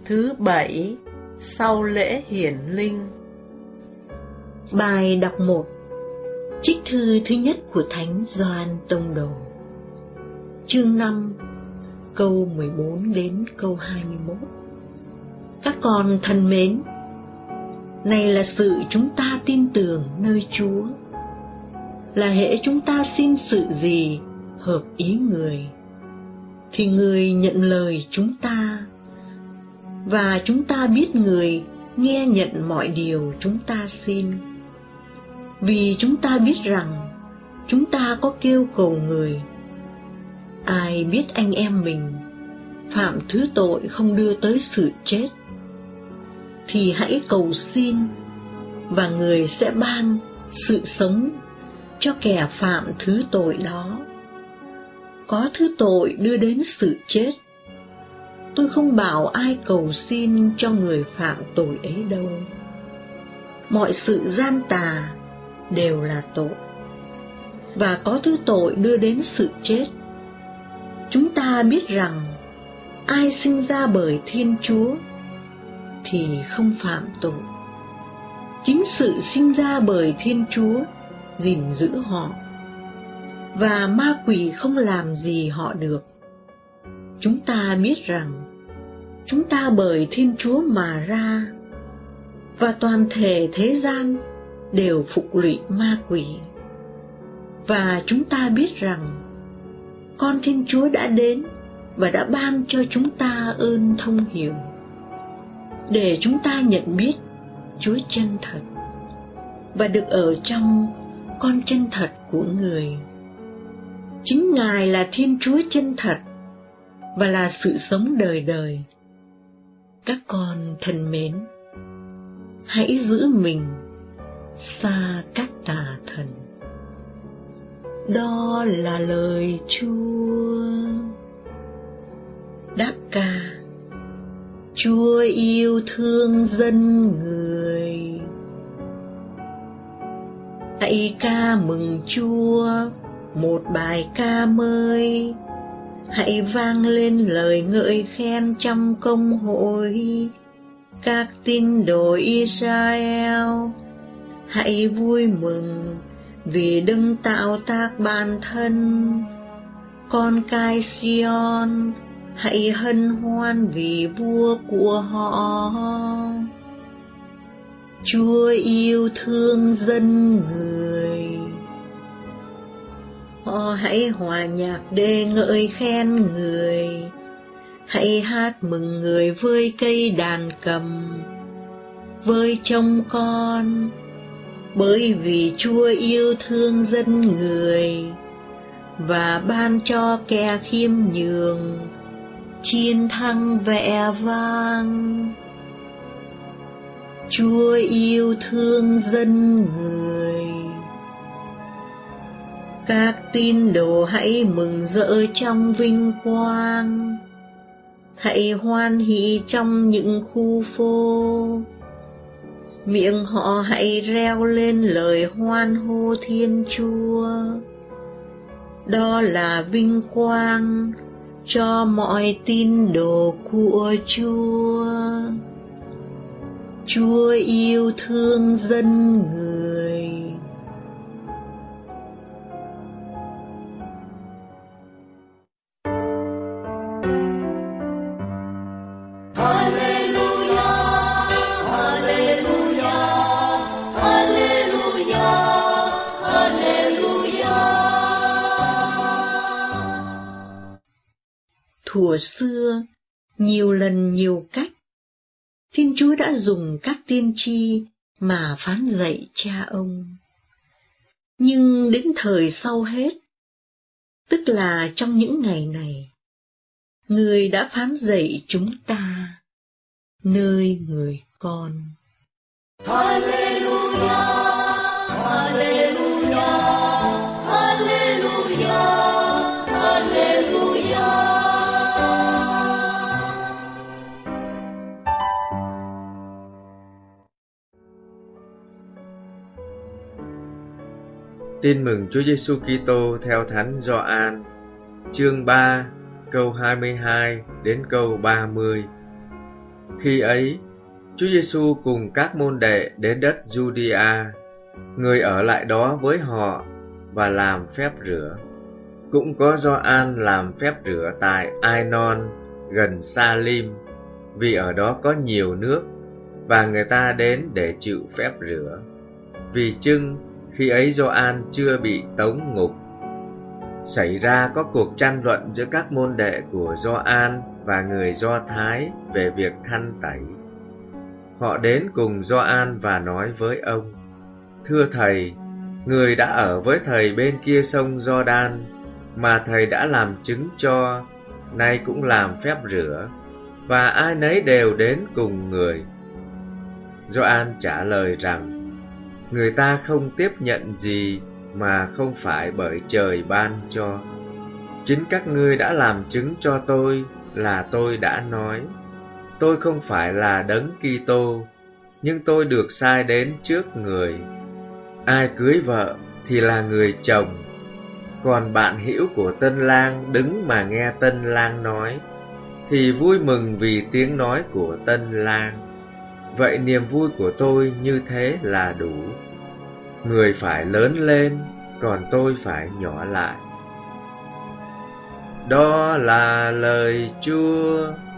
Thứ Bảy sau lễ hiển linh. Bài đọc 1. Trích thư thứ nhất của Thánh Gioan Tông Đồ. Chương 5, câu 14 đến câu 21. Các con thân mến, này là sự chúng ta tin tưởng nơi Chúa, là hễ chúng ta xin sự gì hợp ý Người, thì Người nhận lời chúng ta, và chúng ta biết Người nghe nhận mọi điều chúng ta xin. Vì chúng ta biết rằng chúng ta có kêu cầu Người. Ai biết anh em mình phạm thứ tội không đưa tới sự chết, thì hãy cầu xin, và Người sẽ ban sự sống cho kẻ phạm thứ tội đó. Có thứ tội đưa đến sự chết, tôi không bảo ai cầu xin cho người phạm tội ấy đâu. Mọi sự gian tà đều là tội. Và có thứ tội đưa đến sự chết, chúng ta biết rằng ai sinh ra bởi Thiên Chúa thì không phạm tội. Chính sự sinh ra bởi Thiên Chúa gìn giữ họ, và ma quỷ không làm gì họ được. Chúng ta biết rằng chúng ta bởi Thiên Chúa mà ra, và toàn thể thế gian đều phục lụy ma quỷ. Và chúng ta biết rằng con Thiên Chúa đã đến và đã ban cho chúng ta ơn thông hiểu, để chúng ta nhận biết Chúa chân thật và được ở trong con chân thật của Người. Chính Ngài là Thiên Chúa chân thật và là sự sống đời đời. Các con thân mến, hãy giữ mình xa các tà thần. Đó là lời Chúa. Đáp ca. Chúa yêu thương dân Người. Hãy ca mừng Chúa một bài ca mới. Hãy vang lên lời ngợi khen trong công hội các tín đồ Israel. Hãy vui mừng vì Đấng tạo tác bản thân. Con cái Sion, hãy hân hoan vì vua của họ. Chúa yêu thương dân Người. Họ hãy hòa nhạc để ngợi khen Người. Hãy hát mừng Người với cây đàn cầm, với chồng con, bởi vì Chúa yêu thương dân Người và ban cho kẻ khiêm nhường chiến thắng vẻ vang. Chúa yêu thương dân Người. Các tín đồ hãy mừng rỡ trong vinh quang. Hãy hoan hỉ trong những khu phố. Miệng họ hãy reo lên lời hoan hô Thiên Chúa. Đó là vinh quang cho mọi tín đồ của Chúa. Chúa yêu thương dân Người. Thuở xưa, nhiều lần nhiều cách, Thiên Chúa đã dùng các tiên tri mà phán dạy cha ông. Nhưng đến thời sau hết, tức là trong những ngày này, Người đã phán dạy chúng ta nơi người con. Hallelujah, Hallelujah, Hallelujah, Hallelujah. Tin mừng Chúa Giêsu Kitô theo Thánh Gioan, chương 3, câu 22 đến câu 30. Khi ấy, Chúa Giêsu cùng các môn đệ đến đất Giu-đi-a. Người ở lại đó với họ và làm phép rửa. Cũng có Gioan làm phép rửa tại Ai-non gần Sa-lim, vì ở đó có nhiều nước và người ta đến để chịu phép rửa. Vì chưng khi ấy Gioan chưa bị tống ngục. Xảy ra có cuộc tranh luận giữa các môn đệ của Gioan và người Do Thái về việc khăn tẩy. Họ đến cùng Gioan và nói với ông: Thưa thầy, người đã ở với thầy bên kia sông Giođan, mà thầy đã làm chứng cho, nay cũng làm phép rửa, và ai nấy đều đến cùng người. Gioan trả lời rằng: Người ta không tiếp nhận gì mà không phải bởi trời ban cho. Chính các ngươi đã làm chứng cho tôi là tôi đã nói. Tôi không phải là Đấng Kitô, nhưng tôi được sai đến trước người. Ai cưới vợ thì là người chồng, còn bạn hữu của tân lang đứng mà nghe tân lang nói, thì vui mừng vì tiếng nói của tân lang. Vậy niềm vui của tôi như thế là đủ. Người phải lớn lên, còn tôi phải nhỏ lại. Đó là lời Chúa.